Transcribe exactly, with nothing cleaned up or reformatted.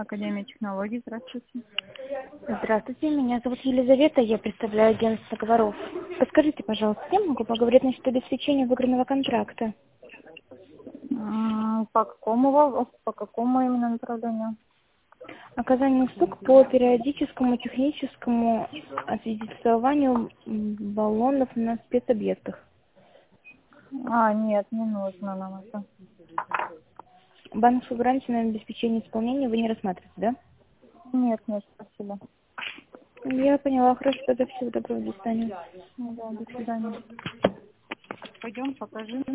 Академия технологий, здравствуйте. Здравствуйте, меня зовут Елизавета, я представляю агентство Говоров. Подскажите, пожалуйста, я могу поговорить насчет обеспечения выигранного контракта? М, По какому, во- по какому именно направлению? Оказание услуг по периодическому техническому освидетельствованию м, баллонов на спецобъектах. А, нет, не нужно нам это. Банковскую гарантию на обеспечение исполнения вы не рассматриваете, да? Нет, нет, спасибо. Я поняла, хорошо, тогда всего доброго, до свидания. Ну да, до свидания. Пойдем, покажи.